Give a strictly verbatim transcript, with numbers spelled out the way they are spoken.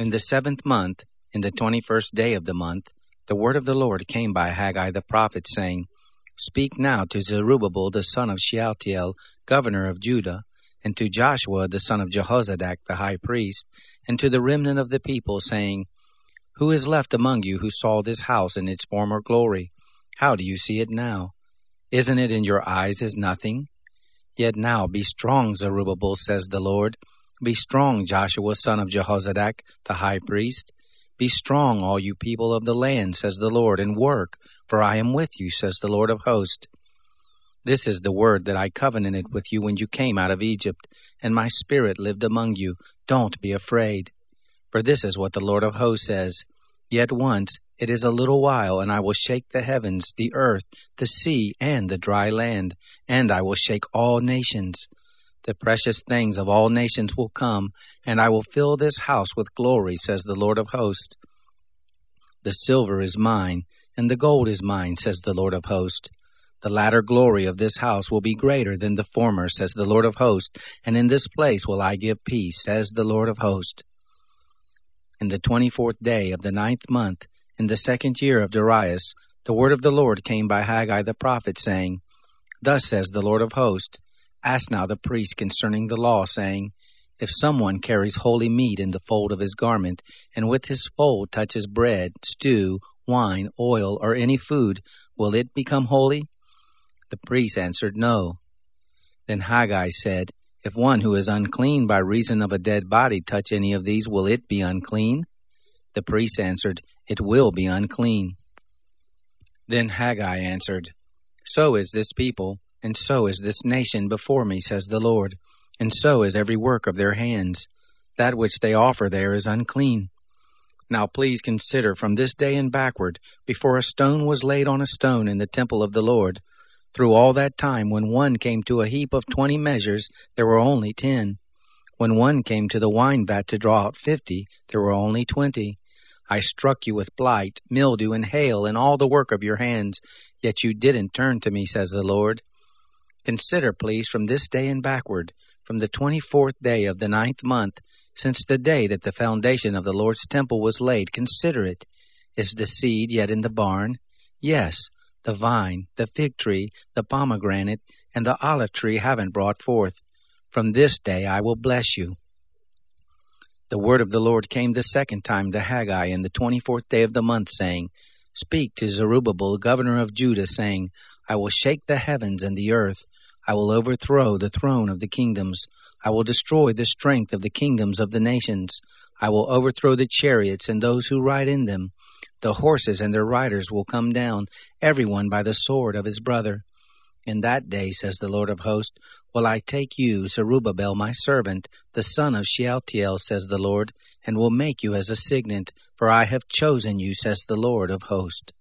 In the seventh month, in the twenty-first day of the month, the word of the Lord came by Haggai the prophet, saying, Speak now to Zerubbabel the son of Shealtiel, governor of Judah, and to Joshua the son of Jehozadak the high priest, and to the remnant of the people, saying, Who is left among you who saw this house in its former glory? How do you see it now? Isn't it in your eyes as nothing? Yet now be strong, Zerubbabel, says the Lord. Be strong, Joshua son of Jehozadak the high priest. Be strong, all you people of the land, says the Lord, and work, for I am with you, says the Lord of hosts. This is the word that I covenanted with you when you came out of Egypt, and my spirit lived among you. Don't be afraid. For this is what the Lord of hosts says, Yet once, it is a little while, and I will shake the heavens, the earth, the sea, and the dry land, and I will shake all nations. The precious things of all nations will come, and I will fill this house with glory, says the Lord of hosts. The silver is mine, and the gold is mine, says the Lord of hosts. The latter glory of this house will be greater than the former, says the Lord of hosts, and in this place will I give peace, says the Lord of hosts. In the twenty-fourth day of the ninth month, in the second year of Darius, the word of the Lord came by Haggai the prophet, saying, Thus says the Lord of hosts, Ask now the priest concerning the law, saying, If someone carries holy meat in the fold of his garment, and with his fold touches bread, stew, wine, oil, or any food, will it become holy? The priest answered, No. Then Haggai said, If one who is unclean by reason of a dead body touch any of these, will it be unclean? The priest answered, It will be unclean. Then Haggai answered, So is this people, and so is this nation before me, says the Lord, and so is every work of their hands. That which they offer there is unclean. Now please consider from this day and backward, before a stone was laid on a stone in the temple of the Lord. Through all that time, when one came to a heap of twenty measures, there were only ten. When one came to the wine vat to draw out fifty, there were only twenty. I struck you with blight, mildew, and hail, and all the work of your hands, yet you didn't turn to me, says the Lord. Consider, please, from this day and backward, from the twenty-fourth day of the ninth month, since the day that the foundation of the Lord's temple was laid, consider it. Is the seed yet in the barn? Yes, the vine, the fig tree, the pomegranate, and the olive tree haven't brought forth. From this day I will bless you. The word of the Lord came the second time to Haggai in the twenty-fourth day of the month, saying, Speak to Zerubbabel, governor of Judah, saying, I will shake the heavens and the earth. I will overthrow the throne of the kingdoms. I will destroy the strength of the kingdoms of the nations. I will overthrow the chariots and those who ride in them. The horses and their riders will come down, every one by the sword of his brother. In that day, says the Lord of hosts, will I take you, Zerubbabel, my servant, the son of Shealtiel, says the Lord, and will make you as a signet, for I have chosen you, says the Lord of hosts.